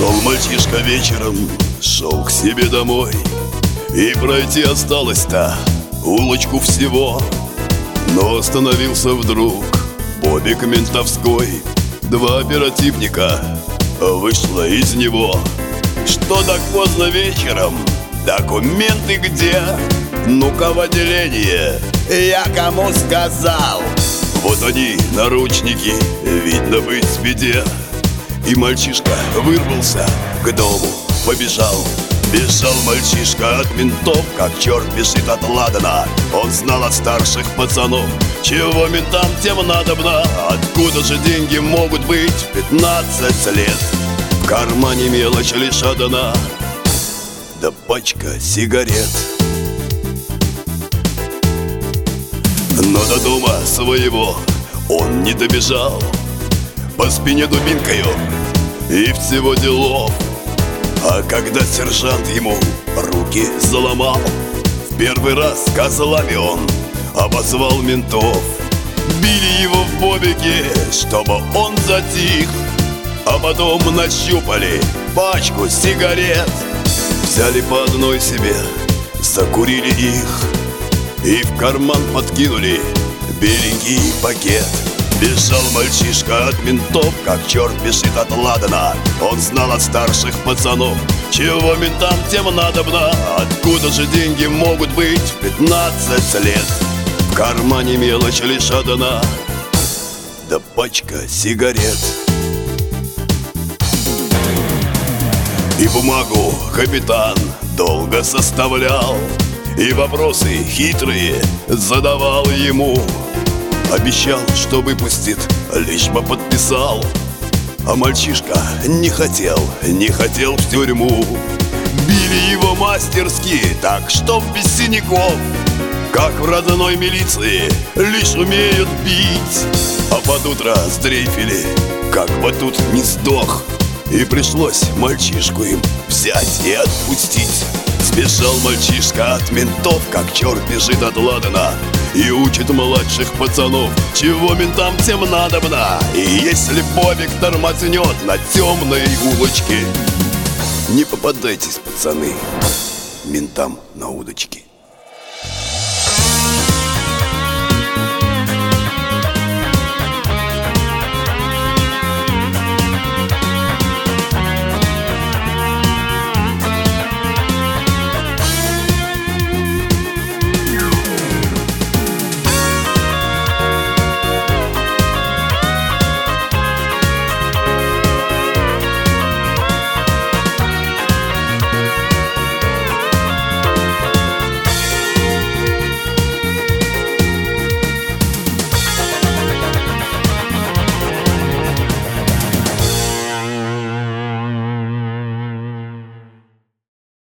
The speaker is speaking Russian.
Шел мальчишка вечером, шел к себе домой, и пройти осталось-то улочку всего. Но остановился вдруг бобик ментовской. Два оперативника вышло из него. Что так поздно вечером? Документы где? Ну-ка в отделение. Я кому сказал? Вот они, наручники, видно быть в беде. И мальчишка вырвался к дому, побежал. Бежал мальчишка от ментов, как черт бежит от ладана. Он знал от старших пацанов, чего ментам тем надобно. Откуда же деньги могут быть в 15 лет? В кармане мелочь лишь одна, да пачка сигарет. Но до дома своего он не добежал. По спине дубинкою и всего делов. А когда сержант ему руки заломал, в первый раз козлами он обозвал ментов. Били его в бобике, чтобы он затих, а потом нащупали пачку сигарет. Взяли по одной себе, закурили их и в карман подкинули беленький пакет. Бежал мальчишка от ментов, как черт бежит от ладана. Он знал от старших пацанов, чего ментам тем надобно. Откуда же деньги могут быть в 15 лет? В кармане мелочь лишь одна, да пачка сигарет. И бумагу капитан долго составлял, и вопросы хитрые задавал ему. Обещал, что выпустит, лишь бы подписал. А мальчишка не хотел в тюрьму. Били его мастерски, так что без синяков, как в родной милиции лишь умеют бить. А под утро сдрейфили, как бы тут не сдох. И пришлось мальчишку им взять и отпустить. Сбежал мальчишка от ментов, как черт бежит от ладана, и учит младших пацанов, чего ментам тем надобно. И если бобик тормознет на темной улочке, не попадайтесь, пацаны, ментам на удочки.